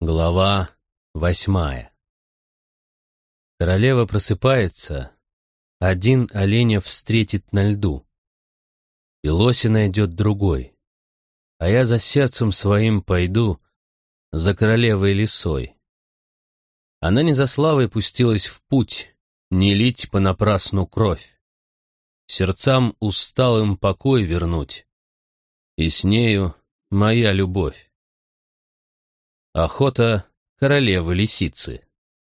Глава 8. Королева просыпается, один оленя встретит на льду, и лося найдет другой, а я за сердцем своим пойду, за королевой лисой. Она не за славой пустилась в путь, не лить понапрасну кровь, сердцам усталым покой вернуть, и с нею моя любовь. Охота королевы-лисицы.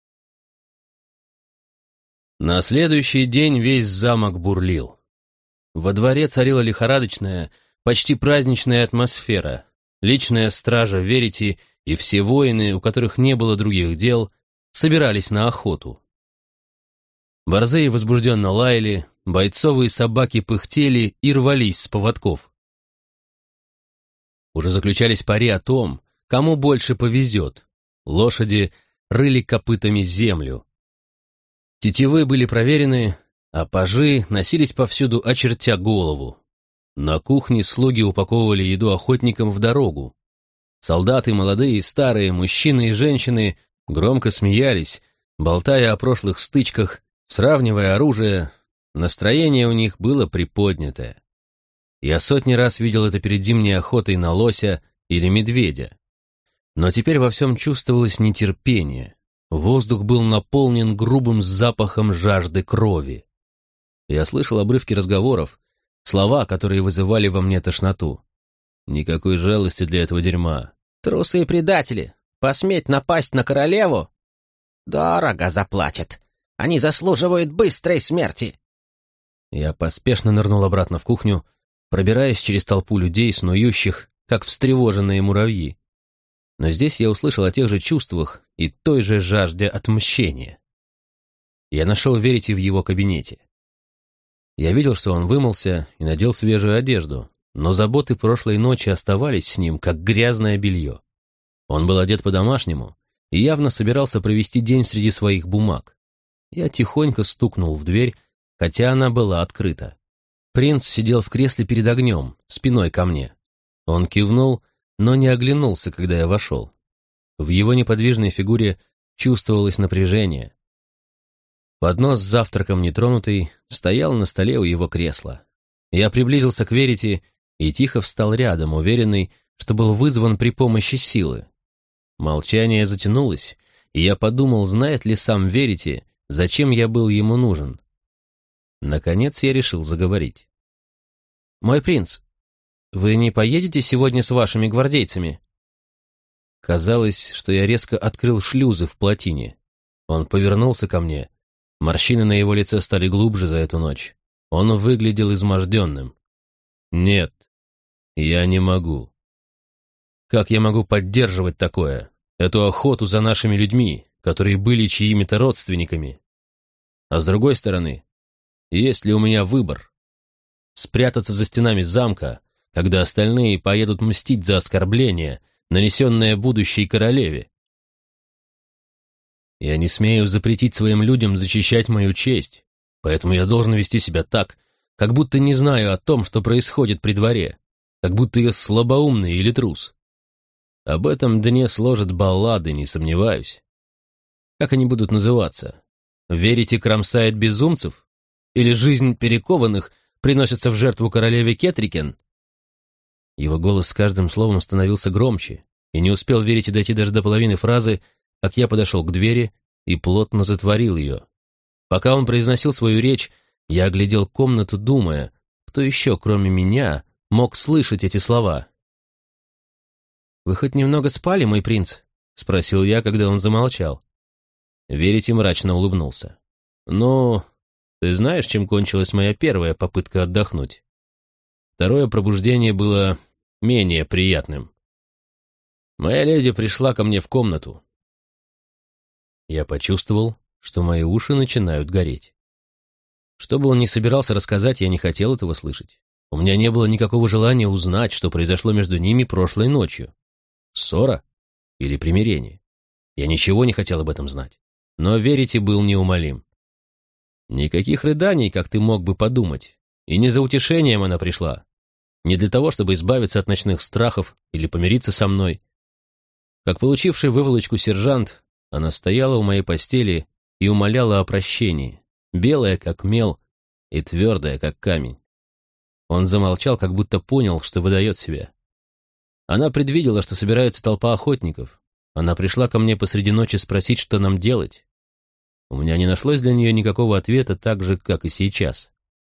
На следующий день весь замок бурлил. Во дворе царила лихорадочная, почти праздничная атмосфера. Личная стража Верити и все воины, у которых не было других дел, собирались на охоту. Борзые возбужденно лаяли, бойцовые собаки пыхтели и рвались с поводков. Уже заключались пари о том, кому больше повезет. Лошади рыли копытами землю. Тетивы были проверены, а пажи носились повсюду, очертя голову. На кухне слуги упаковывали еду охотникам в дорогу. Солдаты, молодые и старые, мужчины и женщины, громко смеялись, болтая о прошлых стычках, сравнивая оружие. Настроение у них было приподнятое. Я сотни раз видел это перед зимней охотой на лося или медведя. Но теперь во всем чувствовалось нетерпение. Воздух был наполнен грубым запахом жажды крови. Я слышал обрывки разговоров, слова, которые вызывали во мне тошноту. Никакой жалости для этого дерьма. Трусы и предатели! Посметь напасть на королеву? Дорого заплатят. Они заслуживают быстрой смерти. Я поспешно нырнул обратно в кухню, пробираясь через толпу людей, снующих, как встревоженные муравьи. Но здесь я услышал о тех же чувствах и той же жажде отмщения. Я нашел Верити в его кабинете. Я видел, что он вымылся и надел свежую одежду, но заботы прошлой ночи оставались с ним, как грязное белье. Он был одет по-домашнему и явно собирался провести день среди своих бумаг. Я тихонько стукнул в дверь, хотя она была открыта. Принц сидел в кресле перед огнем, спиной ко мне. Он кивнул, но не оглянулся, когда я вошел. В его неподвижной фигуре чувствовалось напряжение. Поднос с завтраком нетронутый стоял на столе у его кресла. Я приблизился к Верити и тихо встал рядом, уверенный, что был вызван при помощи силы. Молчание затянулось, и я подумал, знает ли сам Верити, зачем я был ему нужен. Наконец я решил заговорить. «Мой принц, вы не поедете сегодня с вашими гвардейцами?» Казалось, что я резко открыл шлюзы в плотине. Он повернулся ко мне. Морщины на его лице стали глубже за эту ночь. Он выглядел изможденным. «Нет, я не могу. Как я могу поддерживать такое? Эту охоту за нашими людьми, которые были чьими-то родственниками? А с другой стороны, есть ли у меня выбор? Спрятаться за стенами замка, когда остальные поедут мстить за оскорбление, нанесенное будущей королеве? Я не смею запретить своим людям защищать мою честь, поэтому я должен вести себя так, как будто не знаю о том, что происходит при дворе, как будто я слабоумный или трус. Об этом дне сложат баллады, не сомневаюсь. Как они будут называться? Верите, кромсает безумцев? Или жизнь перекованных приносится в жертву королеве Кетрикен?» Его голос с каждым словом становился громче, и не успел Верити дойти даже до половины фразы, как я подошел к двери и плотно затворил ее. Пока он произносил свою речь, я оглядел комнату, думая, кто еще, кроме меня, мог слышать эти слова. «Вы хоть немного спали, мой принц?» — спросил я, когда он замолчал. Верити мрачно улыбнулся. «Ну, ты знаешь, чем кончилась моя первая попытка отдохнуть? Второе пробуждение было менее приятным. Моя леди пришла ко мне в комнату. Я почувствовал, что мои уши начинают гореть. Что бы он ни собирался рассказать, я не хотел этого слышать. У меня не было никакого желания узнать, что произошло между ними прошлой ночью. Ссора или примирение? Я ничего не хотел об этом знать. Но Верити был неумолим. Никаких рыданий, как ты мог бы подумать. И не за утешением она пришла. Не для того, чтобы избавиться от ночных страхов или помириться со мной. Как получивший выволочку сержант, она стояла у моей постели и умоляла о прощении, белая, как мел, и твердая, как камень. Он замолчал, как будто понял, что выдает себя. Она предвидела, что собирается толпа охотников. Она пришла ко мне посреди ночи спросить, что нам делать. У меня не нашлось для нее никакого ответа, так же, как и сейчас.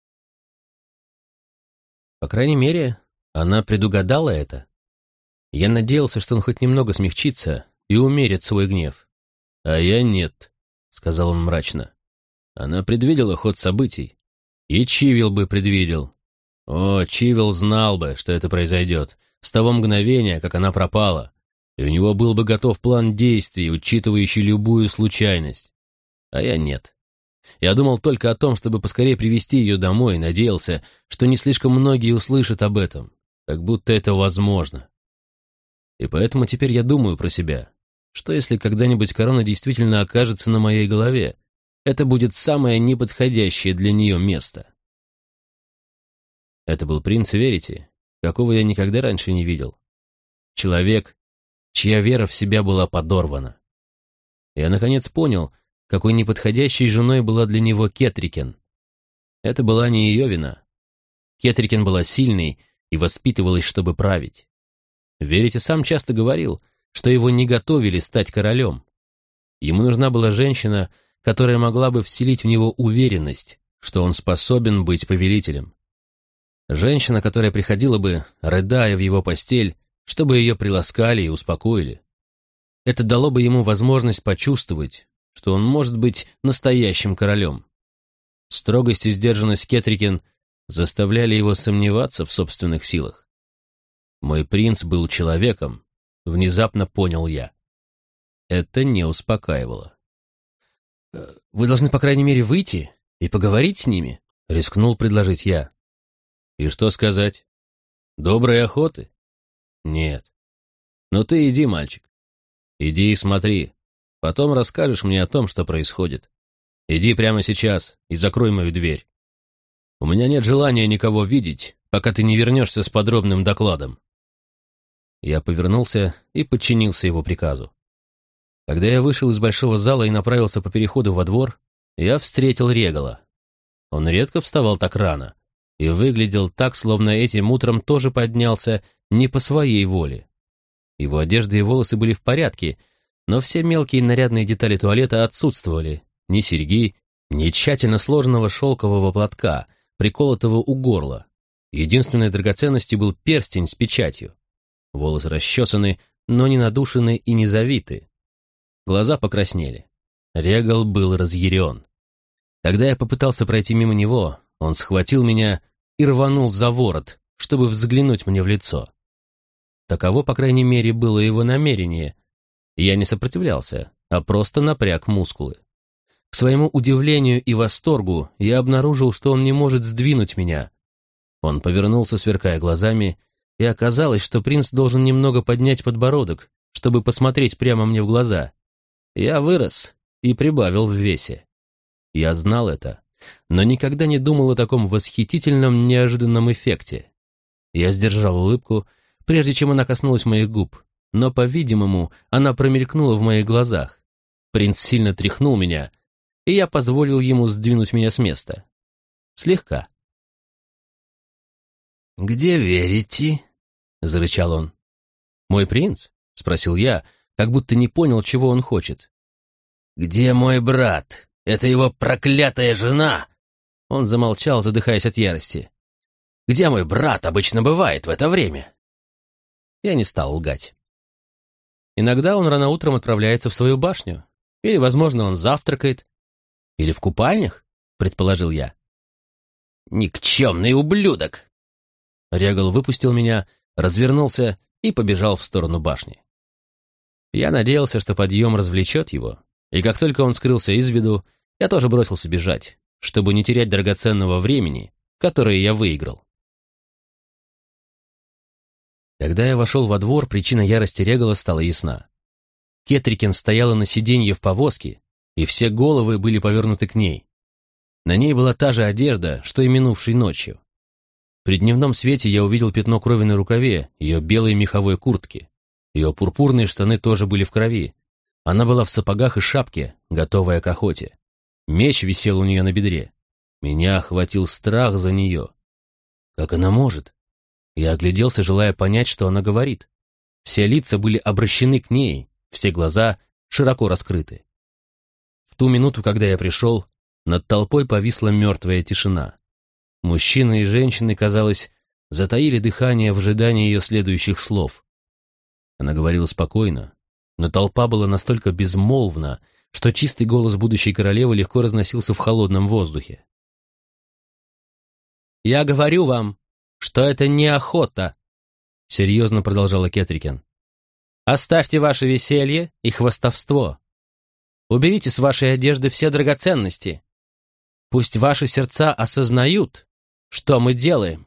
По крайней мере, она предугадала это. Я надеялся, что он хоть немного смягчится и умерит свой гнев. «А я нет», — сказал он мрачно. Она предвидела ход событий. И Чивил бы предвидел. О, Чивил знал бы, что это произойдет, с того мгновения, как она пропала, и у него был бы готов план действий, учитывающий любую случайность. А я нет. Я думал только о том, чтобы поскорее привести ее домой, и надеялся, что не слишком многие услышат об этом, как будто это возможно. И поэтому теперь я думаю про себя. Что если когда-нибудь корона действительно окажется на моей голове? Это будет самое неподходящее для нее место. Это был принц Верити, какого я никогда раньше не видел. Человек, чья вера в себя была подорвана. Я наконец понял, какой неподходящей женой была для него Кетрикен. Это была не ее вина. Кетрикен была сильной и воспитывалась, чтобы править. Верити сам часто говорил, что его не готовили стать королем. Ему нужна была женщина, которая могла бы вселить в него уверенность, что он способен быть повелителем. Женщина, которая приходила бы, рыдая в его постель, чтобы ее приласкали и успокоили. Это дало бы ему возможность почувствовать, что он может быть настоящим королем. Строгость и сдержанность Кетрикен заставляли его сомневаться в собственных силах. Мой принц был человеком, внезапно понял я. Это не успокаивало. «Вы должны, по крайней мере, выйти и поговорить с ними», — рискнул предложить я. «И что сказать? Доброй охоты?» «Нет». «Ну ты иди, мальчик. Иди и смотри. Потом расскажешь мне о том, что происходит. Иди прямо сейчас и закрой мою дверь. У меня нет желания никого видеть, пока ты не вернешься с подробным докладом». Я повернулся и подчинился его приказу. Когда я вышел из большого зала и направился по переходу во двор, я встретил Регала. Он редко вставал так рано и выглядел так, словно этим утром тоже поднялся не по своей воле. Его одежда и волосы были в порядке, но все мелкие нарядные детали туалета отсутствовали. Ни серьги, ни тщательно сложенного шелкового платка, приколотого у горла. Единственной драгоценностью был перстень с печатью. Волосы расчесаны, но не надушены и не завиты. Глаза покраснели. Регал был разъярен. Когда я попытался пройти мимо него, он схватил меня и рванул за ворот, чтобы взглянуть мне в лицо. Таково, по крайней мере, было его намерение. Я не сопротивлялся, а просто напряг мускулы. К своему удивлению и восторгу я обнаружил, что он не может сдвинуть меня. Он повернулся, сверкая глазами, и оказалось, что принц должен немного поднять подбородок, чтобы посмотреть прямо мне в глаза. Я вырос и прибавил в весе. Я знал это, но никогда не думал о таком восхитительном, неожиданном эффекте. Я сдержал улыбку, прежде чем она коснулась моих губ, но, по-видимому, она промелькнула в моих глазах. Принц сильно тряхнул меня, и я позволил ему сдвинуть меня с места. Слегка. «Где верите?» — зарычал он. «Мой принц?» — спросил я, как будто не понял, чего он хочет. «Где мой брат? Это его проклятая жена!» Он замолчал, задыхаясь от ярости. «Где мой брат обычно бывает в это время?» Я не стал лгать. Иногда он рано утром отправляется в свою башню. Или, возможно, он завтракает. Или в купальнях, предположил я. «Никчемный ублюдок!» Регал выпустил меня, развернулся и побежал в сторону башни. Я надеялся, что подъем развлечет его, и как только он скрылся из виду, я тоже бросился бежать, чтобы не терять драгоценного времени, которое я выиграл. Когда я вошел во двор, причина ярости Регала стала ясна. Кетрикен стояла на сиденье в повозке, и все головы были повернуты к ней. На ней была та же одежда, что и минувшей ночью. При дневном свете я увидел пятно крови на рукаве ее белой меховой куртки. Ее пурпурные штаны тоже были в крови. Она была в сапогах и шапке, готовая к охоте. Меч висел у нее на бедре. Меня охватил страх за нее. Как она может? Я огляделся, желая понять, что она говорит. Все лица были обращены к ней, все глаза широко раскрыты. В ту минуту, когда я пришел, над толпой повисла мертвая тишина. Мужчины и женщины, казалось, затаили дыхание в ожидании ее следующих слов. Она говорила спокойно, но толпа была настолько безмолвна, что чистый голос будущей королевы легко разносился в холодном воздухе. «Я говорю вам, что это не охота», — серьезно продолжала Кетрикен. «Оставьте ваше веселье и хвастовство. Уберите с вашей одежды все драгоценности. Пусть ваши сердца осознают, что мы делаем».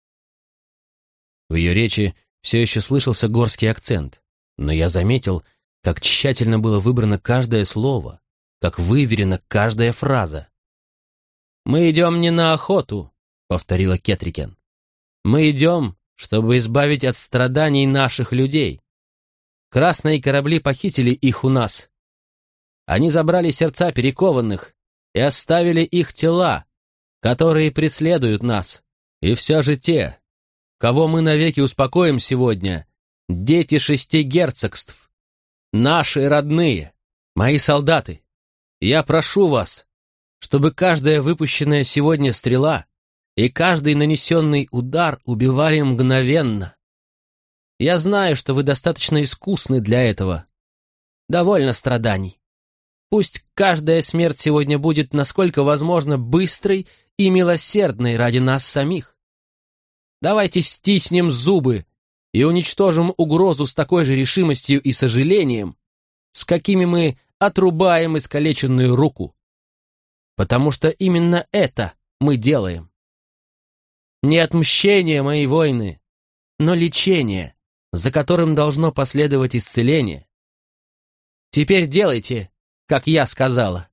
В ее речи все еще слышался горский акцент, но я заметил, как тщательно было выбрано каждое слово, как выверена каждая фраза. «Мы идем не на охоту», — повторила Кетрикен. «Мы идем, чтобы избавить от страданий наших людей. Красные корабли похитили их у нас. Они забрали сердца перекованных и оставили их тела, которые преследуют нас. И все же те, кого мы навеки успокоим сегодня, дети 6 герцогств, наши родные, мои солдаты. Я прошу вас, чтобы каждая выпущенная сегодня стрела и каждый нанесенный удар убивали мгновенно. Я знаю, что вы достаточно искусны для этого. Довольно страданий. Пусть каждая смерть сегодня будет, насколько возможно, быстрой и милосердной ради нас самих. Давайте стиснем зубы и уничтожим угрозу с такой же решимостью и сожалением, с какими мы отрубаем искалеченную руку. Потому что именно это мы делаем. Не отмщение, мои воины, но лечение, за которым должно последовать исцеление. Теперь делайте, как я сказала».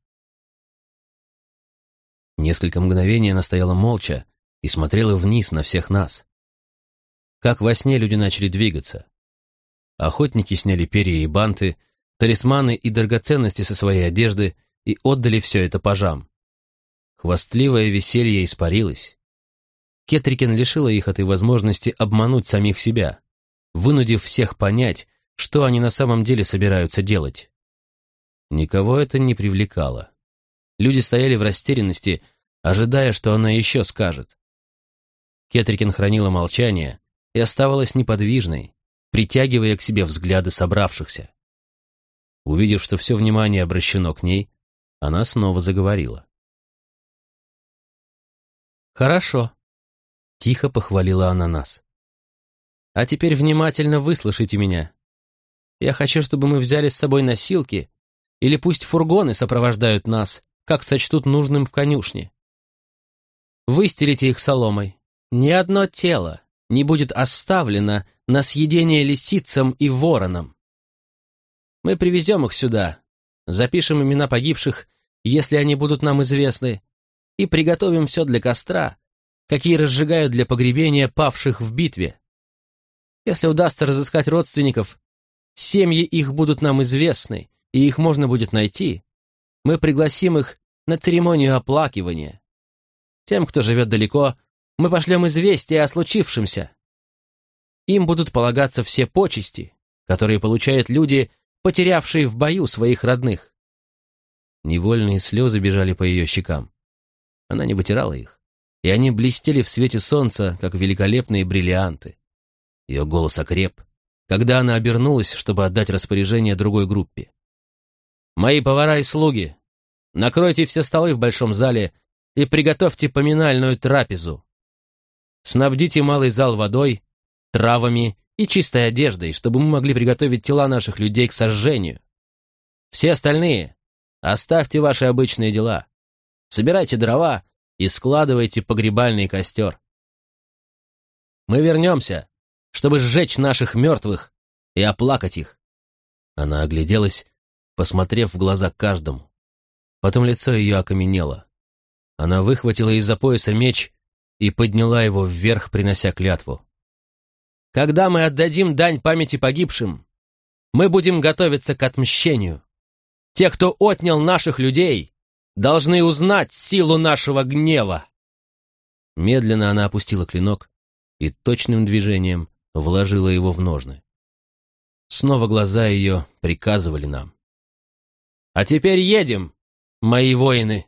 Несколько мгновений она стояла молча и смотрела вниз на всех нас. Как во сне люди начали двигаться. Охотники сняли перья и банты, талисманы и драгоценности со своей одежды и отдали все это пажам. Хвастливое веселье испарилось. Кетрикен лишила их этой возможности обмануть самих себя, вынудив всех понять, что они на самом деле собираются делать. Никого это не привлекало. Люди стояли в растерянности, ожидая, что она еще скажет. Кетрикен хранила молчание и оставалась неподвижной, притягивая к себе взгляды собравшихся. Увидев, что все внимание обращено к ней, она снова заговорила. «Хорошо», — тихо похвалила она нас. «А теперь внимательно выслушайте меня. Я хочу, чтобы мы взяли с собой носилки, или пусть фургоны сопровождают нас, как сочтут нужным в конюшне. Выстелите их соломой. Ни одно тело не будет оставлено на съедение лисицам и воронам. Мы привезем их сюда, запишем имена погибших, если они будут нам известны, и приготовим все для костра, какие разжигают для погребения павших в битве. Если удастся разыскать родственников, семьи их будут нам известны, и их можно будет найти. Мы пригласим их на церемонию оплакивания. Тем, кто живет далеко, мы пошлем известие о случившемся. Им будут полагаться все почести, которые получают люди, потерявшие в бою своих родных». Невольные слезы бежали по ее щекам. Она не вытирала их, и они блестели в свете солнца, как великолепные бриллианты. Ее голос окреп, когда она обернулась, чтобы отдать распоряжение другой группе. «Мои повара и слуги, накройте все столы в большом зале и приготовьте поминальную трапезу. Снабдите малый зал водой, травами и чистой одеждой, чтобы мы могли приготовить тела наших людей к сожжению. Все остальные оставьте ваши обычные дела. Собирайте дрова и складывайте погребальный костер. Мы вернемся, чтобы сжечь наших мертвых и оплакать их». Она огляделась, посмотрев в глаза каждому. Потом лицо ее окаменело. Она выхватила из-за пояса меч и подняла его вверх, принося клятву. «Когда мы отдадим дань памяти погибшим, мы будем готовиться к отмщению. Те, кто отнял наших людей, должны узнать силу нашего гнева». Медленно она опустила клинок и точным движением вложила его в ножны. Снова глаза ее приказывали нам: «А теперь едем, мои воины!»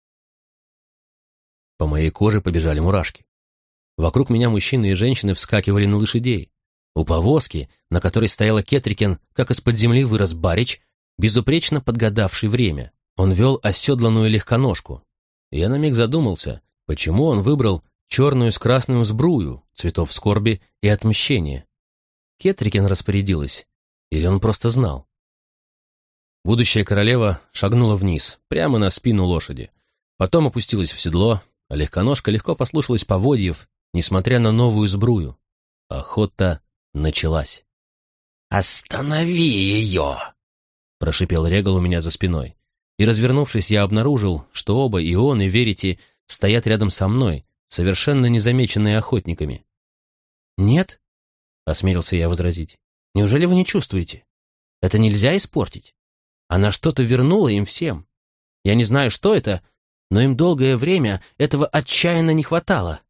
По моей коже побежали мурашки. Вокруг меня мужчины и женщины вскакивали на лошадей. У повозки, на которой стояла Кетрикен, как из-под земли вырос барич, безупречно подгадавший время. Он вел оседланную легконожку. Я на миг задумался, почему он выбрал черную с красным сбрую, цветов скорби и отмщения. Кетрикен распорядилась, или он просто знал? Будущая королева шагнула вниз, прямо на спину лошади. Потом опустилась в седло, а легконожка легко послушалась поводьев, несмотря на новую сбрую. Охота началась. «Останови ее!» — прошипел Регал у меня за спиной. И, развернувшись, я обнаружил, что оба, и он, и Верити, стоят рядом со мной, совершенно незамеченные охотниками. «Нет?» — осмелился я возразить. «Неужели вы не чувствуете? Это нельзя испортить. Она что-то вернула им всем. Я не знаю, что это, но им долгое время этого отчаянно не хватало».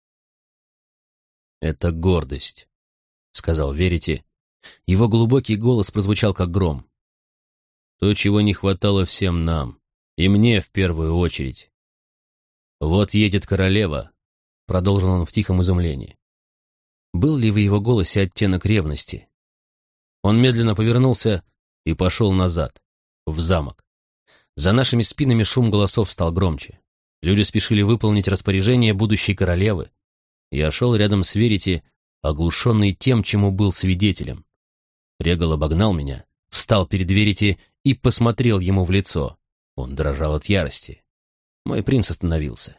«Это гордость», — сказал Верити. Его глубокий голос прозвучал как гром. «То, чего не хватало всем нам, и мне в первую очередь. Вот едет королева», — продолжил он в тихом изумлении. Был ли в его голосе оттенок ревности? Он медленно повернулся и пошел назад, в замок. За нашими спинами шум голосов стал громче. Люди спешили выполнить распоряжение будущей королевы. Я шел рядом с Верити, оглушенный тем, чему был свидетелем. Регал обогнал меня, встал перед Верити и посмотрел ему в лицо. Он дрожал от ярости. Мой принц остановился.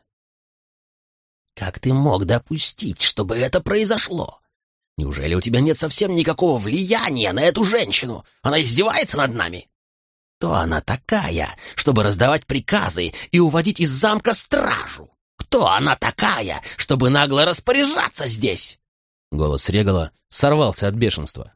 «Как ты мог допустить, чтобы это произошло? Неужели у тебя нет совсем никакого влияния на эту женщину? Она издевается над нами? Кто она такая, чтобы раздавать приказы и уводить из замка стражу? Кто она такая, чтобы нагло распоряжаться здесь?» Голос Регала сорвался от бешенства.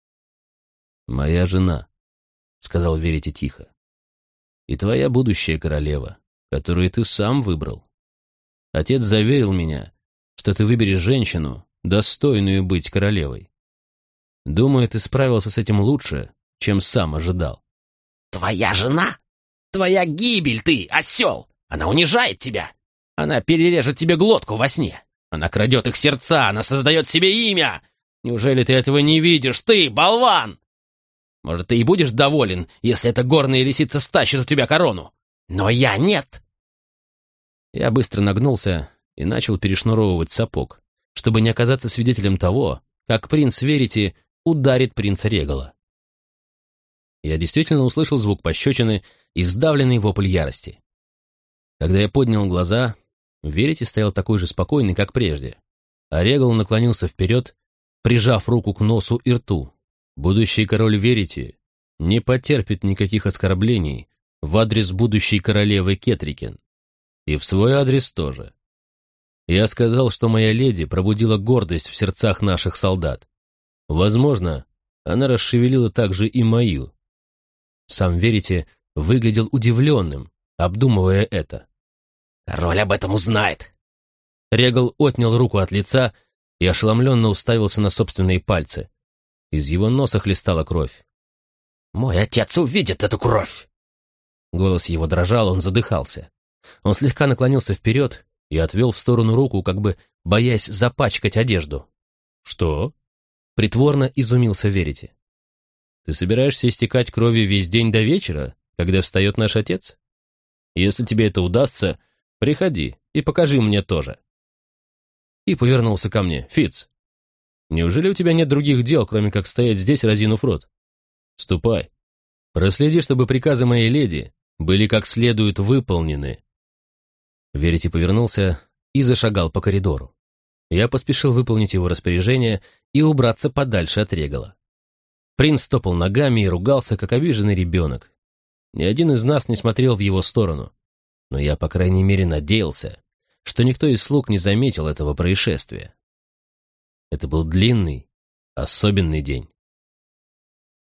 «Моя жена», — сказал Верити тихо, — «и твоя будущая королева, которую ты сам выбрал. Отец заверил меня, что ты выберешь женщину, достойную быть королевой. Думаю, ты справился с этим лучше, чем сам ожидал». «Твоя жена? Твоя гибель, ты, осел! Она унижает тебя! Она перережет тебе глотку во сне! Она крадет их сердца, она создает себе имя! Неужели ты этого не видишь, ты, болван? Может, ты и будешь доволен, если эта горная лисица стащит у тебя корону? Но я нет!» Я быстро нагнулся и начал перешнуровывать сапог, чтобы не оказаться свидетелем того, как принц Верити ударит принца Регала. Я действительно услышал звук пощечины и сдавленный вопль ярости. Когда я поднял глаза, Верити стоял такой же спокойный, как прежде, а Регал наклонился вперед, прижав руку к носу и рту. Будущий король Верити не потерпит никаких оскорблений в адрес будущей королевы Кетрикен. И в свой адрес тоже. Я сказал, что моя леди пробудила гордость в сердцах наших солдат. Возможно, она расшевелила также и мою. Сам Верити выглядел удивленным, обдумывая это. «Король об этом узнает!» Регал отнял руку от лица и ошеломленно уставился на собственные пальцы. Из его носа хлестала кровь. «Мой отец увидит эту кровь!» Голос его дрожал, он задыхался. Он слегка наклонился вперед и отвел в сторону руку, как бы боясь запачкать одежду. «Что?» — притворно изумился Верити. «Ты собираешься истекать кровью весь день до вечера, когда встает наш отец? Если тебе это удастся, приходи и покажи мне тоже». И повернулся ко мне. «Фитц, неужели у тебя нет других дел, кроме как стоять здесь, разинув рот? Ступай. Проследи, чтобы приказы моей леди были как следует выполнены». Верити повернулся и зашагал по коридору. Я поспешил выполнить его распоряжение и убраться подальше от Регала. Принц топал ногами и ругался, как обиженный ребенок. Ни один из нас не смотрел в его сторону, но я, по крайней мере, надеялся, что никто из слуг не заметил этого происшествия. Это был длинный, особенный день.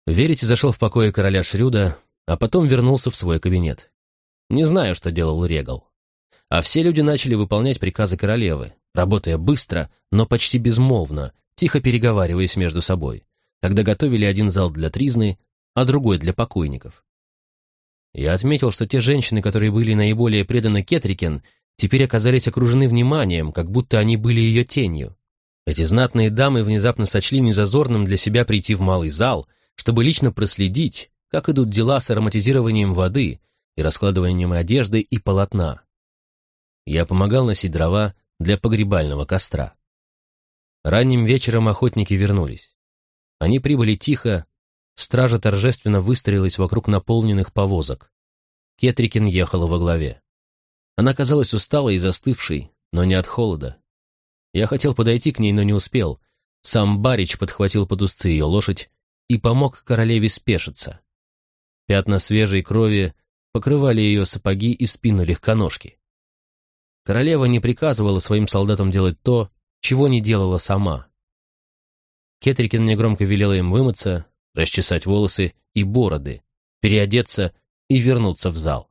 Верите зашел в покои короля Шрюда, а потом вернулся в свой кабинет. Не знаю, что делал Регал. А все люди начали выполнять приказы королевы, работая быстро, но почти безмолвно, тихо переговариваясь между собой, когда готовили один зал для тризны, а другой для покойников. Я отметил, что те женщины, которые были наиболее преданы Кетрикен, теперь оказались окружены вниманием, как будто они были ее тенью. Эти знатные дамы внезапно сочли незазорным для себя прийти в малый зал, чтобы лично проследить, как идут дела с ароматизированием воды и раскладыванием одежды и полотна. Я помогал носить дрова для погребального костра. Ранним вечером охотники вернулись. Они прибыли тихо, стража торжественно выстроилась вокруг наполненных повозок. Кетрикен ехала во главе. Она казалась усталой и застывшей, но не от холода. Я хотел подойти к ней, но не успел. Сам Барич подхватил под узцы ее лошадь и помог королеве спешиться. Пятна свежей крови покрывали ее сапоги и спину легконожки. Королева не приказывала своим солдатам делать то, чего не делала сама. Кетрикен негромко велела им вымыться, расчесать волосы и бороды, переодеться и вернуться в зал.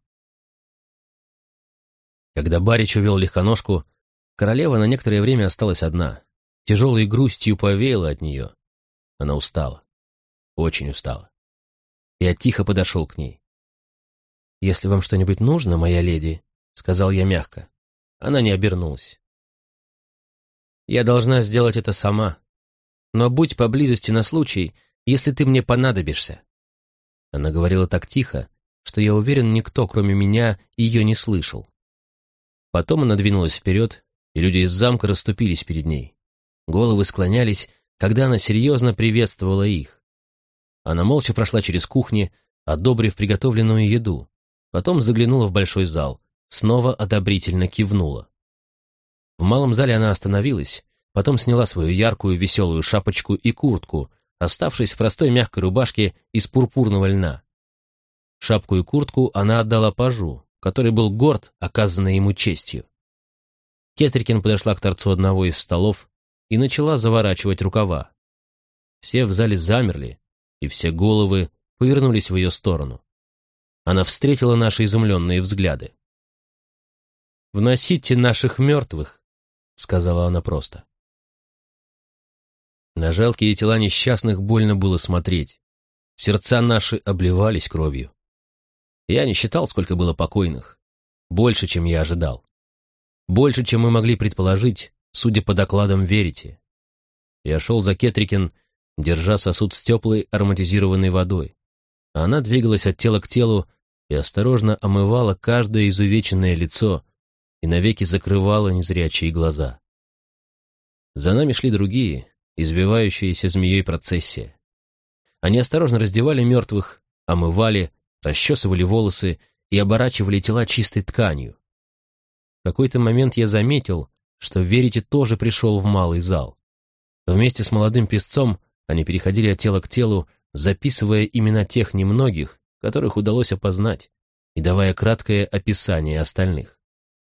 Когда Барич увел легконожку, королева на некоторое время осталась одна. Тяжелой грустью повеяло от нее. Она устала. Очень устала. Я тихо подошел к ней. «Если вам что-нибудь нужно, моя леди», — сказал я мягко. Она не обернулась. «Я должна сделать это сама. Но будь поблизости на случай, если ты мне понадобишься». Она говорила так тихо, что я уверен, никто, кроме меня, ее не слышал. Потом она двинулась вперед, и люди из замка расступились перед ней. Головы склонялись, когда она серьезно приветствовала их. Она молча прошла через кухни, одобрив приготовленную еду, потом заглянула в большой зал, снова одобрительно кивнула. В малом зале она остановилась, потом сняла свою яркую веселую шапочку и куртку, оставшись в простой мягкой рубашке из пурпурного льна. Шапку и куртку она отдала пажу, который был горд оказанной ему честью. Кетрикен подошла к торцу одного из столов и начала заворачивать рукава. Все в зале замерли, и все головы повернулись в ее сторону. Она встретила наши изумленные взгляды. «Вносите наших мертвых», — сказала она просто. На жалкие тела несчастных больно было смотреть. Сердца наши обливались кровью. Я не считал, сколько было покойных. Больше, чем я ожидал. Больше, чем мы могли предположить, судя по докладам Верите. Я шел за Кетрикен, держа сосуд с теплой ароматизированной водой. А она двигалась от тела к телу и осторожно омывала каждое изувеченное лицо и навеки закрывала незрячие глаза. За нами шли другие, извивающиеся змеей процессия. Они осторожно раздевали мертвых, омывали, расчесывали волосы и оборачивали тела чистой тканью. В какой-то момент я заметил, что Верите тоже пришел в малый зал. Вместе с молодым песцом они переходили от тела к телу, записывая имена тех немногих, которых удалось опознать, и давая краткое описание остальных.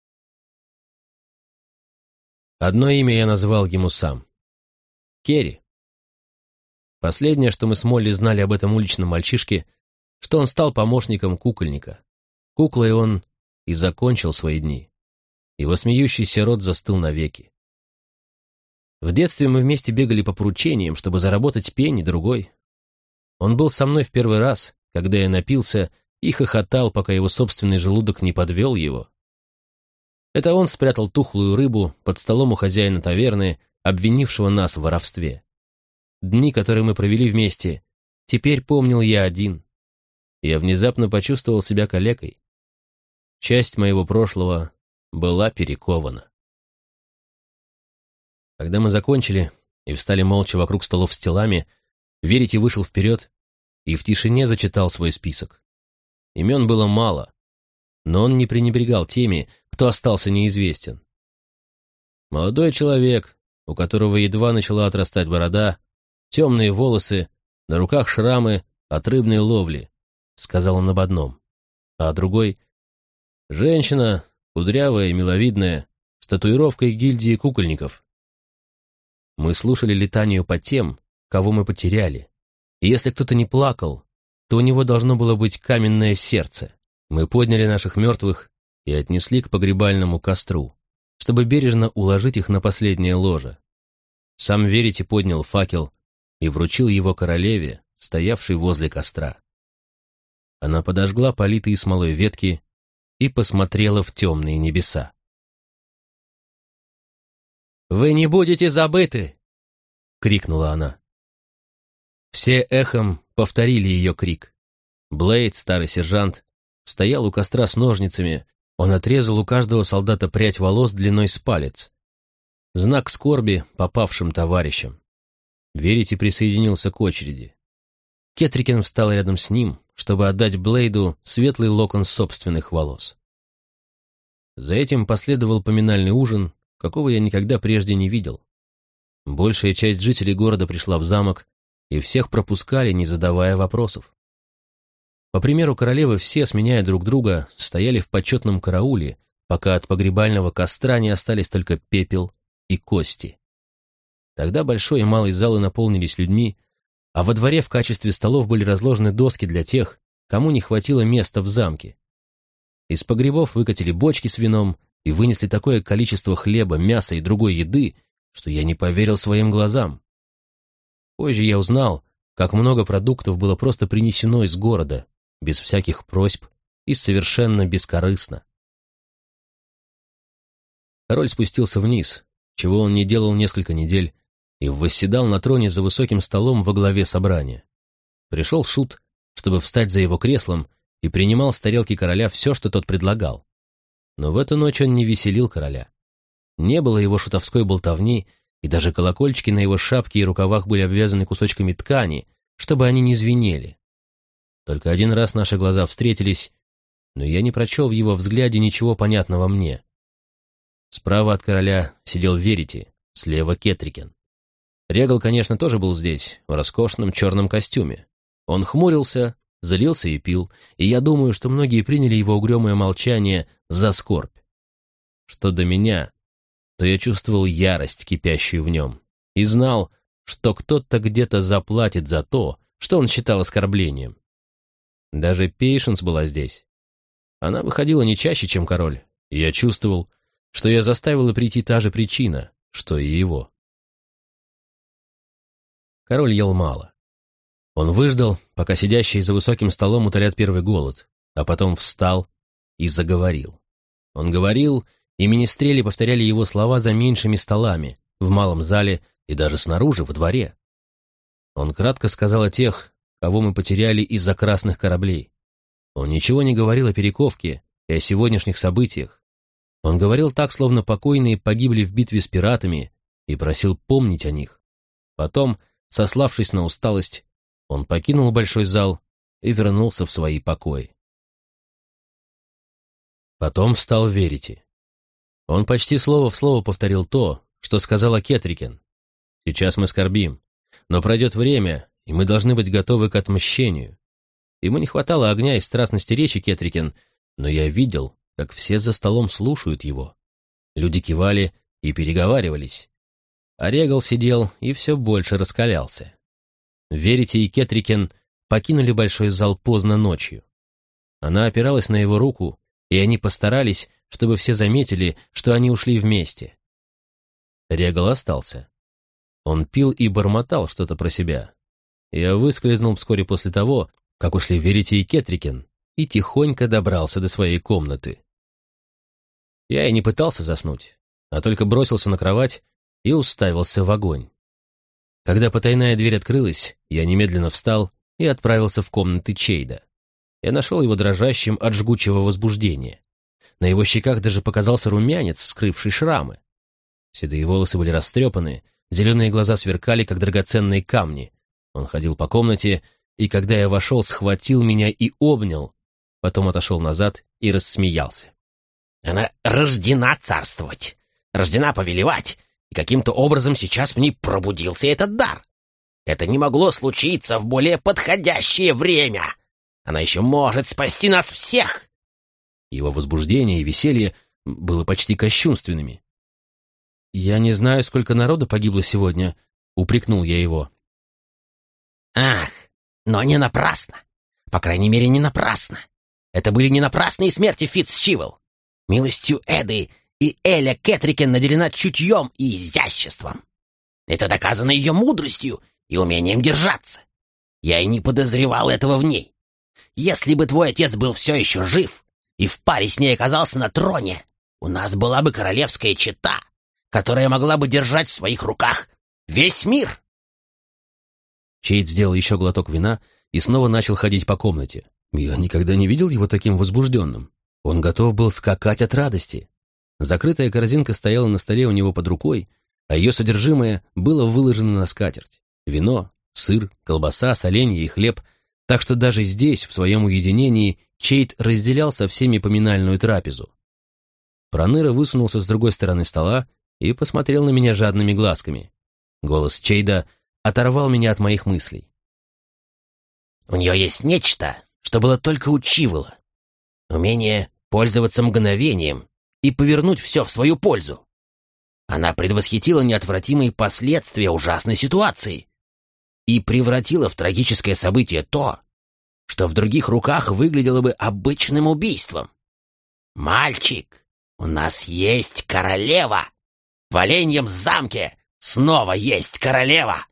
Одно имя я назвал ему сам. Керри. Последнее, что мы с Молли знали об этом уличном мальчишке, что он стал помощником кукольника. Куклой он и закончил свои дни. Его смеющийся рот застыл навеки. В детстве мы вместе бегали по поручениям, чтобы заработать пенни другой. Он был со мной в первый раз, когда я напился и хохотал, пока его собственный желудок не подвел его. Это он спрятал тухлую рыбу под столом у хозяина таверны, обвинившего нас в воровстве. Дни, которые мы провели вместе, теперь помнил я один. Я внезапно почувствовал себя калекой. Часть моего прошлого была перекована. Когда мы закончили и встали молча вокруг столов с телами, Верите вышел вперед и в тишине зачитал свой список. Имен было мало, но он не пренебрегал теми, кто остался неизвестен. Молодой человек, у которого едва начала отрастать борода, темные волосы, на руках шрамы от рыбной ловли, сказал он об одном, а другой — женщина, кудрявая и миловидная, с татуировкой гильдии кукольников. Мы слушали летанию по тем, кого мы потеряли, И если кто-то не плакал, то у него должно было быть каменное сердце. Мы подняли наших мертвых и отнесли к погребальному костру, чтобы бережно уложить их на последнее ложе. Сам Верити поднял факел и вручил его королеве, стоявшей возле костра. Она подожгла политые смолой ветки и посмотрела в темные небеса. «Вы не будете забыты!» — крикнула она. Все эхом повторили ее крик. Блейд, старый сержант, стоял у костра с ножницами. Он отрезал у каждого солдата прядь волос длиной с палец. Знак скорби попавшим товарищам. Верити присоединился к очереди. Кетрикен встал рядом с ним, чтобы отдать Блейду светлый локон собственных волос. За этим последовал поминальный ужин, какого я никогда прежде не видел. Большая часть жителей города пришла в замок, и всех пропускали, не задавая вопросов. По примеру королевы все, сменяя друг друга, стояли в почетном карауле, пока от погребального костра не остались только пепел и кости. Тогда большой и малый залы наполнились людьми, а во дворе в качестве столов были разложены доски для тех, кому не хватило места в замке. Из погребов выкатили бочки с вином и вынесли такое количество хлеба, мяса и другой еды, что я не поверил своим глазам. Позже я узнал, как много продуктов было просто принесено из города, без всяких просьб и совершенно бескорыстно. Король спустился вниз, чего он не делал несколько недель, и восседал на троне за высоким столом во главе собрания. Пришел шут, чтобы встать за его креслом, и принимал с тарелки короля все, что тот предлагал. Но в эту ночь он не веселил короля. Не было его шутовской болтовни, и даже колокольчики на его шапке и рукавах были обвязаны кусочками ткани, чтобы они не звенели. Только один раз наши глаза встретились, но я не прочел в его взгляде ничего понятного мне. Справа от короля сидел Верити, слева Кетрикен. Регал, конечно, тоже был здесь, в роскошном черном костюме. Он хмурился, злился и пил, и я думаю, что многие приняли его угрюмое молчание за скорбь. Что до меня, то я чувствовал ярость, кипящую в нем, и знал, что кто-то где-то заплатит за то, что он считал оскорблением. Даже Пейшенс была здесь. Она выходила не чаще, чем король, и я чувствовал, что я заставила прийти та же причина, что и его. Король ел мало. Он выждал, пока сидящие за высоким столом утолят первый голод, а потом встал и заговорил. Он говорил, и министрели повторяли его слова за меньшими столами, в малом зале и даже снаружи, во дворе. Он кратко сказал о тех, кого мы потеряли из-за красных кораблей. Он ничего не говорил о перековке и о сегодняшних событиях. Он говорил так, словно покойные погибли в битве с пиратами, и просил помнить о них. Потом, сославшись на усталость, он покинул большой зал и вернулся в свои покои. Потом встал Верити. Он почти слово в слово повторил то, что сказала Кетрикен. «Сейчас мы скорбим, но пройдет время, и мы должны быть готовы к отмщению». Ему не хватало огня и страстности речи Кетрикен, но я видел, как все за столом слушают его. Люди кивали и переговаривались. А Регал сидел и все больше раскалялся. Верити и Кетрикен покинули большой зал поздно ночью. Она опиралась на его руку, и они постарались, чтобы все заметили, что они ушли вместе. Регал остался. Он пил и бормотал что-то про себя. Я выскользнул вскоре после того, как ушли Верити и Кетрикен, и тихонько добрался до своей комнаты. Я и не пытался заснуть, а только бросился на кровать и уставился в огонь. Когда потайная дверь открылась, я немедленно встал и отправился в комнаты Чейда. Я нашел его дрожащим от жгучего возбуждения. На его щеках даже показался румянец, скрывший шрамы. Седые волосы были растрепаны, зеленые глаза сверкали, как драгоценные камни. Он ходил по комнате, и когда я вошел, схватил меня и обнял, потом отошел назад и рассмеялся. «Она рождена царствовать, рождена повелевать, и каким-то образом сейчас в ней пробудился этот дар. Это не могло случиться в более подходящее время. Она еще может спасти нас всех!» Его возбуждение и веселье было почти кощунственными. «Я не знаю, сколько народу погибло сегодня», — упрекнул я его. «Ах, Но не напрасно. По крайней мере, не напрасно. Это были не напрасные смерти, Фицчивел. Милостью Эды и Эля Кетрикен наделена чутьем и изяществом. Это доказано ее мудростью и умением держаться. Я и не подозревал этого в ней. Если бы твой отец был все еще жив и в паре с ней оказался на троне, у нас была бы королевская чета, которая могла бы держать в своих руках весь мир. Чейд сделал еще глоток вина и снова начал ходить по комнате. Я никогда не видел его таким возбужденным. Он готов был скакать от радости. Закрытая корзинка стояла на столе у него под рукой, а ее содержимое было выложено на скатерть. Вино, сыр, колбаса, соленья и хлеб. Так что даже здесь, в своем уединении, Чейд разделял со всеми поминальную трапезу. Проныра высунулся с другой стороны стола и посмотрел на меня жадными глазками. Голос Чейда оторвал меня от моих мыслей. У нее есть нечто, что было только у Чивела. Умение пользоваться мгновением и повернуть все в свою пользу. Она предвосхитила неотвратимые последствия ужасной ситуации и превратила в трагическое событие то, что в других руках выглядело бы обычным убийством. «Мальчик, у нас есть королева! В Оленьем замке снова есть королева!»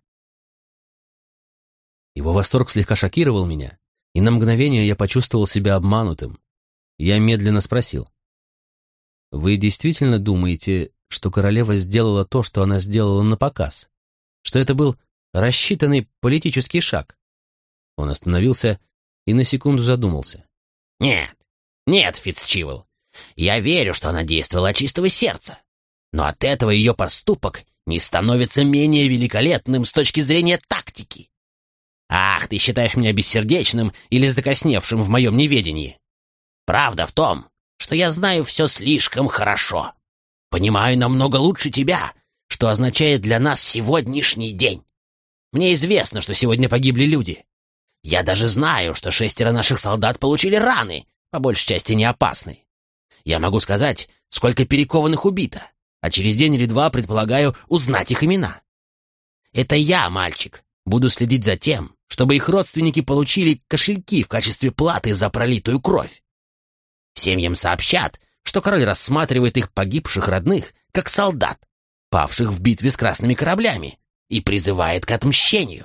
Его восторг слегка шокировал меня, и на мгновение я почувствовал себя обманутым. Я медленно спросил. «Вы действительно думаете, что королева сделала то, что она сделала на показ? Что это был рассчитанный политический шаг?» Он остановился и на секунду задумался. Нет, Фицчивел. Я верю, что она действовала от чистого сердца. Но от этого ее поступок не становится менее великолепным с точки зрения тактики. Ах, ты считаешь меня бессердечным или закосневшим в моем неведении? Правда в том, что я знаю все слишком хорошо. Понимаю намного лучше тебя, что означает для нас сегодняшний день. Мне известно, что сегодня погибли люди. Я даже знаю, что 6 наших солдат получили раны, по большей части не опасные. Я могу сказать, сколько перекованных убито, а через день или два предполагаю узнать их имена. Это я, мальчик, буду следить за тем, чтобы их родственники получили кошельки в качестве платы за пролитую кровь. Семьям сообщат, что король рассматривает их погибших родных как солдат, павших в битве с красными кораблями, и призывает к отмщению.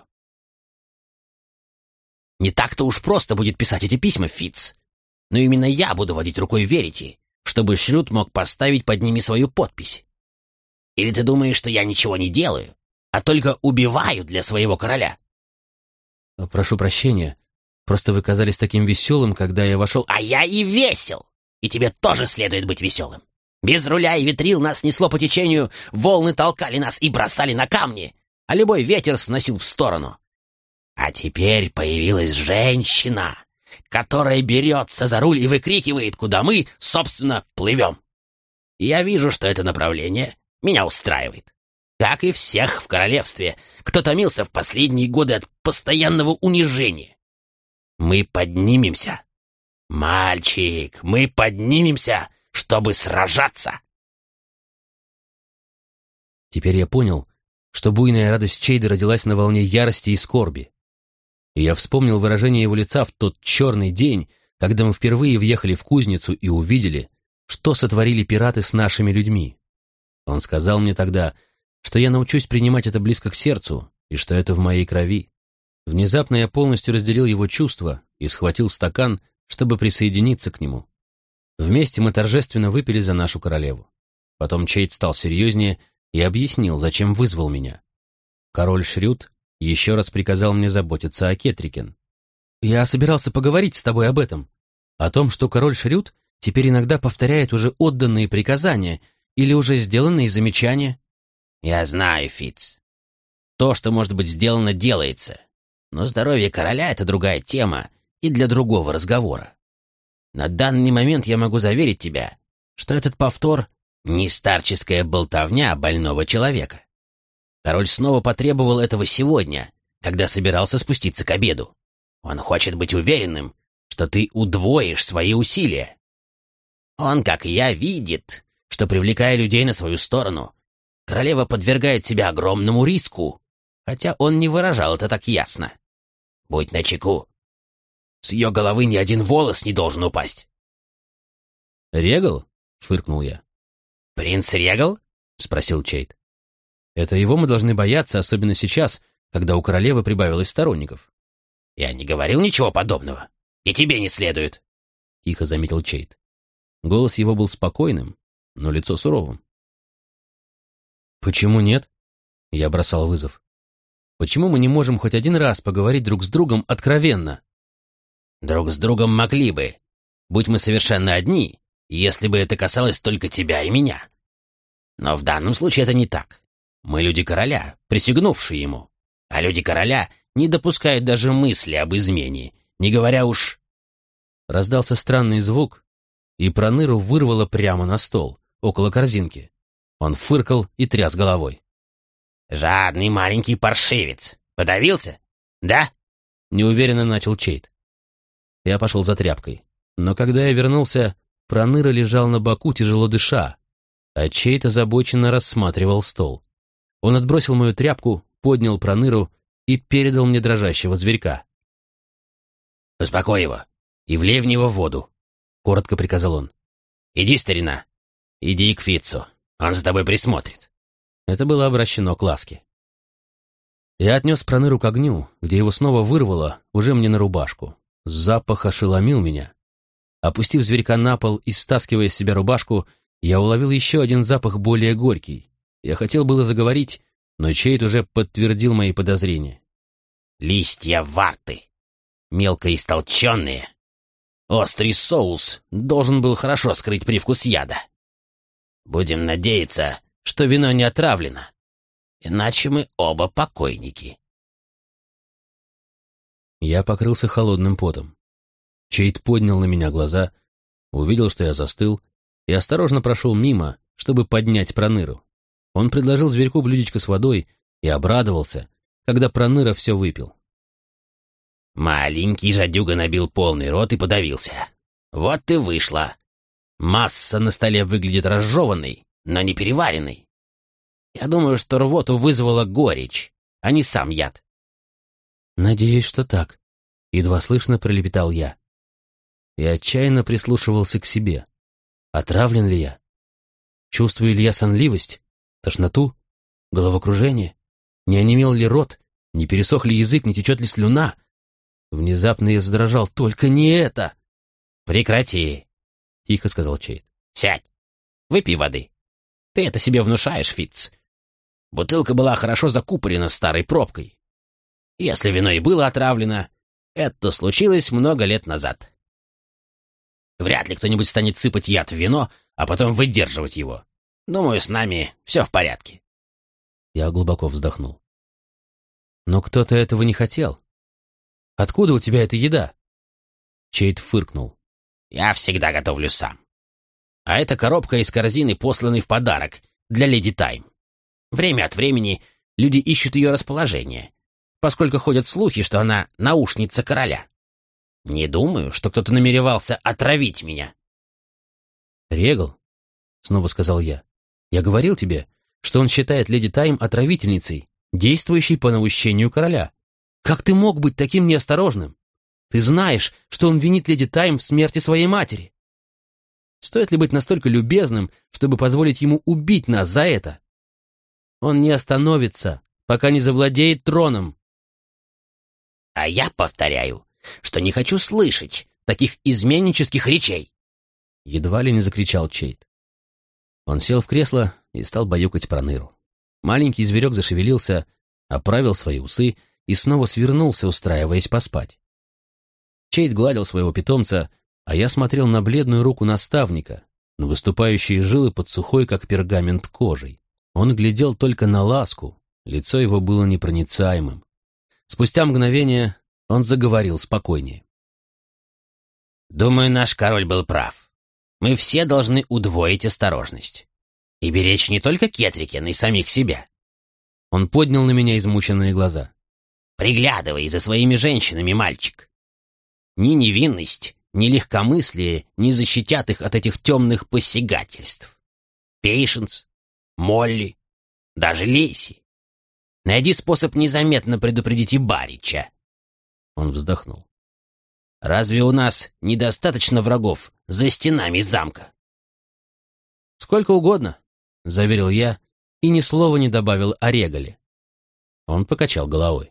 Не так-то уж просто будет писать эти письма, Фитц, но именно я буду водить рукой Верити, чтобы Шрюд мог поставить под ними свою подпись. Или ты думаешь, что я ничего не делаю, а только убиваю для своего короля? «Прошу прощения, просто вы казались таким веселым, когда я вошел...» «А я и весел, и тебе тоже следует быть веселым. Без руля и ветрил нас несло по течению, волны толкали нас и бросали на камни, а любой ветер сносил в сторону. А теперь появилась женщина, которая берется за руль и выкрикивает, куда мы, собственно, плывем. И я вижу, что это направление меня устраивает. Как и всех в королевстве, кто томился в последние годы от постоянного унижения. Мы поднимемся. Мальчик, мы поднимемся, чтобы сражаться. Теперь я понял, что буйная радость Чейда родилась на волне ярости и скорби. И я вспомнил выражение его лица в тот черный день, когда мы впервые въехали в кузницу и увидели, что сотворили пираты с нашими людьми. Он сказал мне тогда, что я научусь принимать это близко к сердцу и что это в моей крови. Внезапно я полностью разделил его чувства и схватил стакан, чтобы присоединиться к нему. Вместе мы торжественно выпили за нашу королеву. Потом Чейд стал серьезнее и объяснил, зачем вызвал меня. Король Шрюд еще раз приказал мне заботиться о Кетрикен. «Я собирался поговорить с тобой об этом, о том, что король Шрюд теперь иногда повторяет уже отданные приказания или уже сделанные замечания». «Я знаю, Фитц. То, что может быть сделано, делается. Но здоровье короля — это другая тема и для другого разговора. На данный момент я могу заверить тебя, что этот повтор — не старческая болтовня больного человека. Король снова потребовал этого сегодня, когда собирался спуститься к обеду. Он хочет быть уверенным, что ты удвоишь свои усилия. Он, как и я, видит, что, привлекая людей на свою сторону, королева подвергает себя огромному риску, хотя он не выражал это так ясно. Будь начеку. С ее головы ни один волос не должен упасть». «Регал?» — фыркнул я. «Принц Регал?» — спросил Чейд. «Это его мы должны бояться, особенно сейчас, когда у королевы прибавилось сторонников». «Я не говорил ничего подобного. И тебе не следует», — тихо заметил Чейд. Голос его был спокойным, но лицо суровым. «Почему нет?» — я бросал вызов. «Почему мы не можем хоть один раз поговорить друг с другом откровенно?» «Друг с другом могли бы, будь мы совершенно одни, если бы это касалось только тебя и меня. Но в данном случае это не так. Мы люди короля, присягнувшие ему. А люди короля не допускают даже мысли об измене, не говоря уж...» Раздался странный звук, и Проныру вырвало прямо на стол, около корзинки. Он фыркал и тряс головой. «Жадный маленький паршивец. Подавился? Да?» Неуверенно начал Чейд. Я пошел за тряпкой, но когда я вернулся, Проныра лежал на боку, тяжело дыша, а Чейд озабоченно рассматривал стол. Он отбросил мою тряпку, поднял Проныру и передал мне дрожащего зверька. «Успокой его и влей в него воду», — коротко приказал он. «Иди, старина, иди к Фитцу, он за тобой присмотрит». Это было обращено к ласке. Я отнес Проныру к огню, где его снова вырвало, уже мне на рубашку. Запах ошеломил меня. Опустив зверька на пол и стаскивая с себя рубашку, я уловил еще один запах более горький. Я хотел было заговорить, но Чейд уже подтвердил мои подозрения. «Листья варты, мелко истолченные. Острый соус должен был хорошо скрыть привкус яда. Будем надеяться, что вино не отравлено, иначе мы оба покойники». Я покрылся холодным потом. Чейд поднял на меня глаза, увидел, что я застыл, и осторожно прошел мимо, чтобы поднять Проныру. Он предложил зверьку блюдечко с водой и обрадовался, когда Проныра все выпил. Маленький жадюга набил полный рот и подавился. Вот и вышло. Масса на столе выглядит разжеванной, но не переваренной. Я думаю, что рвоту вызвала горечь, а не сам яд. «Надеюсь, что так», — едва слышно пролепетал я. Я отчаянно прислушивался к себе. Отравлен ли я? Чувствую ли я сонливость, тошноту, головокружение? Не онемел ли рот, не пересох ли язык, не течет ли слюна? Внезапно я задрожал. «Только не это!» «Прекрати», — тихо сказал Чейд. «Сядь, выпей воды. Ты это себе внушаешь, Фитц. Бутылка была хорошо закупорена старой пробкой. Если вино и было отравлено, это случилось много лет назад. Вряд ли кто-нибудь станет сыпать яд в вино, а потом выдерживать его. Думаю, с нами все в порядке». Я глубоко вздохнул. «Но кто-то этого не хотел. Откуда у тебя эта еда?» Чейд фыркнул. «Я всегда готовлю сам. А это коробка из корзины, посланной в подарок для леди Тайм. Время от времени люди ищут ее расположение, поскольку ходят слухи, что она наушница короля. Не думаю, что кто-то намеревался отравить меня». «Регал», — снова сказал я, — «я говорил тебе, что он считает леди Тайм отравительницей, действующей по наущению короля. Как ты мог быть таким неосторожным? Ты знаешь, что он винит леди Тайм в смерти своей матери. Стоит ли быть настолько любезным, чтобы позволить ему убить нас за это? Он не остановится, пока не завладеет троном». «А я повторяю, что не хочу слышать таких изменнических речей!» Едва ли не закричал Чейд. Он сел в кресло и стал баюкать Проныру. Маленький зверек зашевелился, оправил свои усы и снова свернулся, устраиваясь поспать. Чейд гладил своего питомца, а я смотрел на бледную руку наставника, на выступающие жилы под сухой, как пергамент, кожей. Он глядел только на ласку, лицо его было непроницаемым. Спустя мгновение он заговорил спокойнее. «Думаю, наш король был прав. Мы все должны удвоить осторожность. И беречь не только Кетрикен, но и самих себя». Он поднял на меня измученные глаза. «Приглядывай за своими женщинами, мальчик. Ни невинность, ни легкомыслие не защитят их от этих темных посягательств. Пейшенс, Молли, даже Лейси. Найди способ незаметно предупредить и Барича. Он вздохнул. «Разве у нас недостаточно врагов за стенами замка?» «Сколько угодно», — заверил я и ни слова не добавил о Регале. Он покачал головой.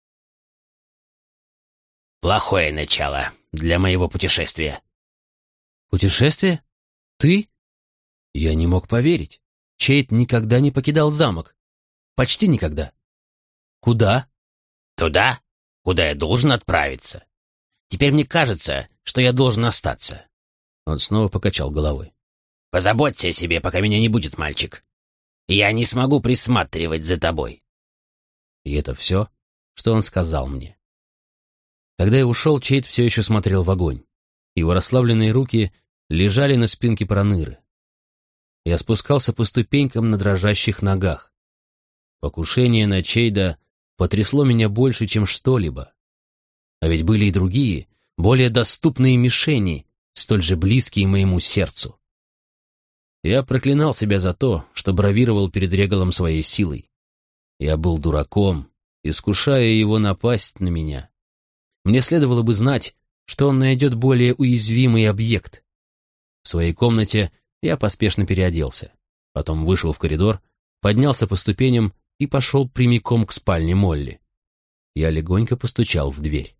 «Плохое начало для моего путешествия». «Путешествие? Ты?» Я не мог поверить. Чейд никогда не покидал замок. Почти никогда. Куда? «Туда, куда я должен отправиться. Теперь мне кажется, что я должен остаться». Он снова покачал головой. «Позаботься о себе, пока меня не будет, мальчик. Я не смогу присматривать за тобой». И это все, что он сказал мне. Когда я ушел, Чейд все еще смотрел в огонь. Его расслабленные руки лежали на спинке проныры. Я спускался по ступенькам на дрожащих ногах. Покушение на Чейда потрясло меня больше, чем что-либо. А ведь были и другие, более доступные мишени, столь же близкие моему сердцу. Я проклинал себя за то, что бравировал перед Регалом своей силой. Я был дураком, искушая его напасть на меня. Мне следовало бы знать, что он найдет более уязвимый объект. В своей комнате я поспешно переоделся. Потом вышел в коридор, поднялся по ступеням и пошел прямиком к спальне Молли. Я легонько постучал в дверь.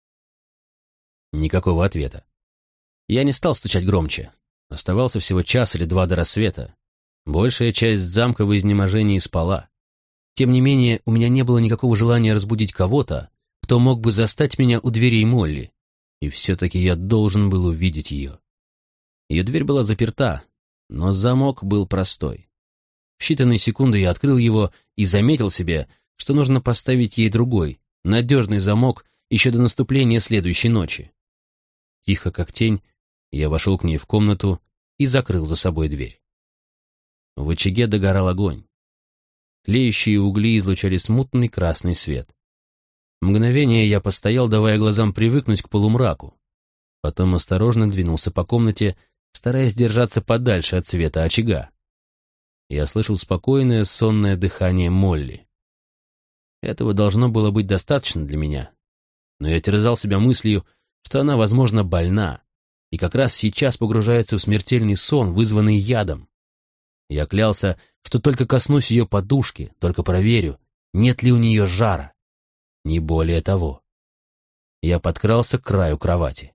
Никакого ответа. Я не стал стучать громче. Оставался всего час или два до рассвета. Большая часть замка в изнеможении спала. Тем не менее, у меня не было никакого желания разбудить кого-то, кто мог бы застать меня у дверей Молли. И все-таки я должен был увидеть ее. Ее дверь была заперта, но замок был простой. В считанные секунды я открыл его и заметил себе, что нужно поставить ей другой, надежный замок еще до наступления следующей ночи. Тихо, как тень, я вошел к ней в комнату и закрыл за собой дверь. В очаге догорал огонь. Тлеющие угли излучали смутный красный свет. Мгновение я постоял, давая глазам привыкнуть к полумраку. Потом осторожно двинулся по комнате, стараясь держаться подальше от света очага. Я слышал спокойное, сонное дыхание Молли. Этого должно было быть достаточно для меня. Но я терзал себя мыслью, что она, возможно, больна, и как раз сейчас погружается в смертельный сон, вызванный ядом. Я клялся, что только коснусь ее подушки, только проверю, нет ли у нее жара. Не более того. Я подкрался к краю кровати.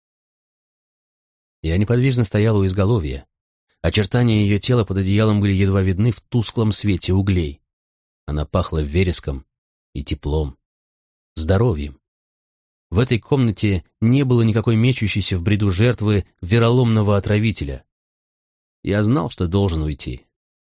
Я неподвижно стоял у изголовья. Очертания ее тела под одеялом были едва видны в тусклом свете углей. Она пахла вереском и теплом, здоровьем. В этой комнате не было никакой мечущейся в бреду жертвы вероломного отравителя. Я знал, что должен уйти.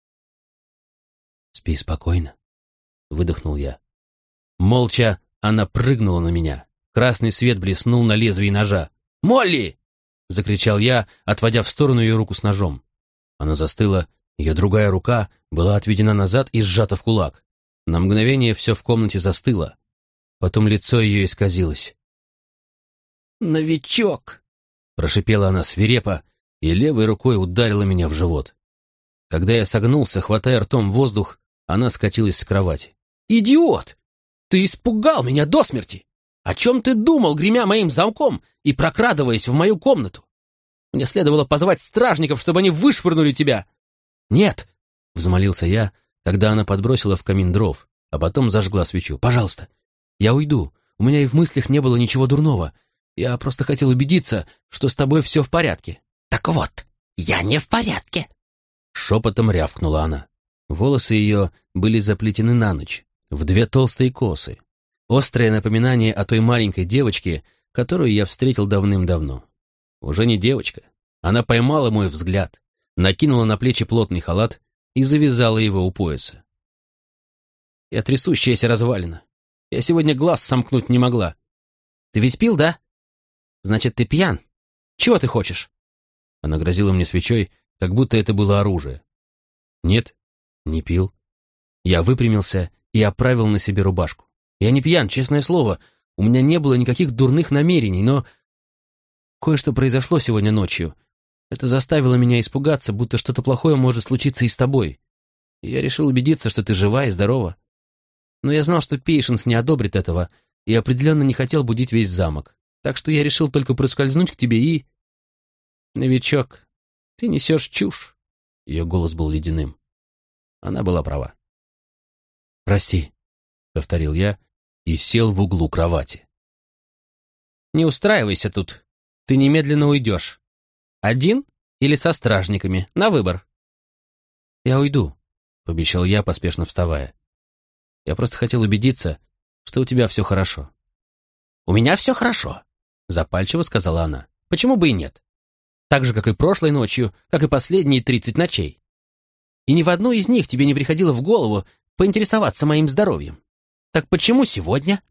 «Спи спокойно», — выдохнул я. Молча она прыгнула на меня. Красный свет блеснул на лезвии ножа. «Молли!» — закричал я, отводя в сторону ее руку с ножом. Она застыла, ее другая рука была отведена назад и сжата в кулак. На мгновение все в комнате застыло. Потом лицо ее исказилось. «Новичок!» — прошипела она свирепо и левой рукой ударила меня в живот. Когда я согнулся, хватая ртом воздух, она скатилась с кровати. «Идиот! Ты испугал меня до смерти! О чем ты думал, гремя моим замком и прокрадываясь в мою комнату? Мне следовало позвать стражников, чтобы они вышвырнули тебя!» «Нет!» — взмолился я, когда она подбросила в камин дров, а потом зажгла свечу. «Пожалуйста, я уйду. У меня и в мыслях не было ничего дурного. Я просто хотел убедиться, что с тобой все в порядке». «Так вот, я не в порядке!» Шепотом рявкнула она. Волосы ее были заплетены на ночь, в две толстые косы. Острое напоминание о той маленькой девочке, которую я встретил давным-давно. Уже не девочка. Она поймала мой взгляд, накинула на плечи плотный халат и завязала его у пояса. Я трясущаяся развалина. Я сегодня глаз сомкнуть не могла. Ты ведь пил, да? Значит, ты пьян. Чего ты хочешь? Она грозила мне свечой, как будто это было оружие. Нет, не пил. Я выпрямился и оправил на себе рубашку. Я не пьян, честное слово. У меня не было никаких дурных намерений, но... Кое-что произошло сегодня ночью. Это заставило меня испугаться, будто что-то плохое может случиться и с тобой. И я решил убедиться, что ты жива и здорова. Но я знал, что Пейшенс не одобрит этого, и определенно не хотел будить весь замок, так что я решил только проскользнуть к тебе и... Новичок, ты несешь чушь. Ее голос был ледяным. Она была права. «Прости», — повторил я и сел в углу кровати. «Не устраивайся тут. Ты немедленно уйдешь. Один или со стражниками? На выбор». «Я уйду», — пообещал я, поспешно вставая. «Я просто хотел убедиться, что у тебя все хорошо». «У меня все хорошо», — запальчиво сказала она. «Почему бы и нет? Так же, как и прошлой ночью, как и последние 30 ночей. И ни в одну из них тебе не приходило в голову поинтересоваться моим здоровьем. Так почему сегодня?»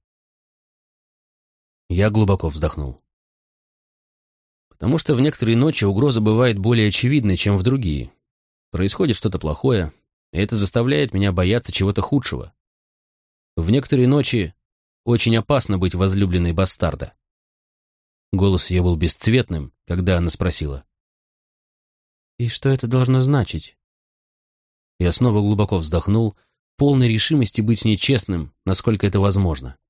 Я глубоко вздохнул. Потому что в некоторые ночи угроза бывает более очевидной, чем в другие. Происходит что-то плохое, и это заставляет меня бояться чего-то худшего. В некоторые ночи очень опасно быть возлюбленной бастарда. Голос ее был бесцветным, когда она спросила. «И что это должно значить?» Я снова глубоко вздохнул, полной решимости быть с ней честным, насколько это возможно.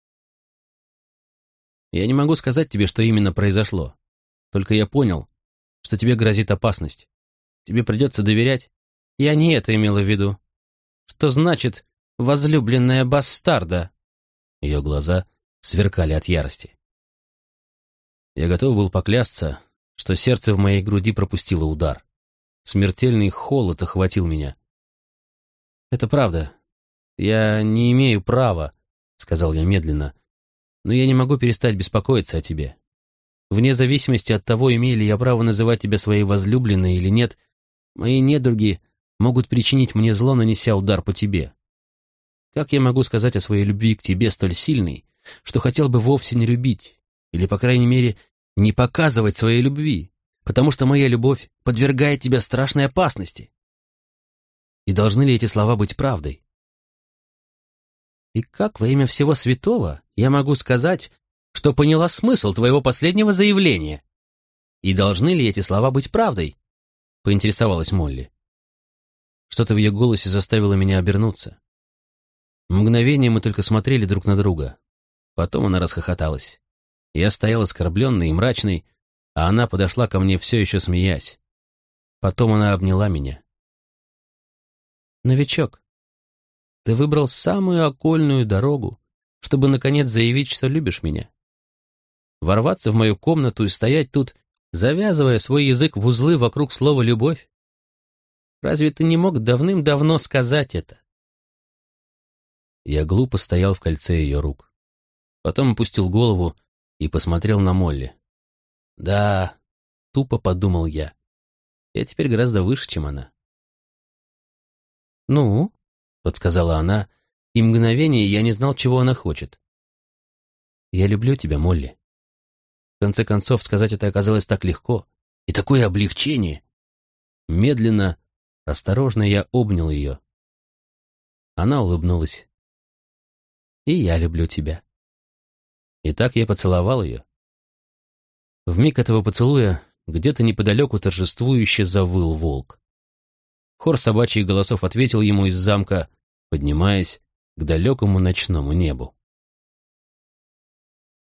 «Я не могу сказать тебе, что именно произошло. Только я понял, что тебе грозит опасность. Тебе придется доверять. Я не это имела в виду. Что значит «возлюбленная бастарда»?» Ее глаза сверкали от ярости. Я готов был поклясться, что сердце в моей груди пропустило удар. Смертельный холод охватил меня. «Это правда. Я не имею права», — сказал я медленно, «но я не могу перестать беспокоиться о тебе. Вне зависимости от того, имею ли я право называть тебя своей возлюбленной или нет, мои недруги могут причинить мне зло, нанеся удар по тебе. Как я могу сказать о своей любви к тебе столь сильной, что хотел бы вовсе не любить, или, по крайней мере, не показывать своей любви, потому что моя любовь подвергает тебя страшной опасности? И должны ли эти слова быть правдой? И как во имя всего святого я могу сказать, что поняла смысл твоего последнего заявления? И должны ли эти слова быть правдой?» — поинтересовалась Молли. Что-то в ее голосе заставило меня обернуться. Мгновение мы только смотрели друг на друга. Потом она расхохоталась. Я стоял оскорбленный и мрачный, а она подошла ко мне, все еще смеясь. Потом она обняла меня. «Новичок, ты выбрал самую окольную дорогу, чтобы, наконец, заявить, что любишь меня. Ворваться в мою комнату и стоять тут, завязывая свой язык в узлы вокруг слова «любовь». Разве ты не мог давным-давно сказать это?» Я глупо стоял в кольце ее рук. Потом опустил голову и посмотрел на Молли. «Да», — тупо подумал я, — «я теперь гораздо выше, чем она». «Ну?» — подсказала она, и мгновение я не знал, чего она хочет. «Я люблю тебя, Молли». В конце концов, сказать это оказалось так легко, и такое облегчение. Медленно, осторожно я обнял ее. Она улыбнулась. «И я люблю тебя». И так я поцеловал ее. В миг этого поцелуя где-то неподалеку торжествующе завыл волк. Хор собачьих голосов ответил ему из замка, поднимаясь к далекому ночному небу.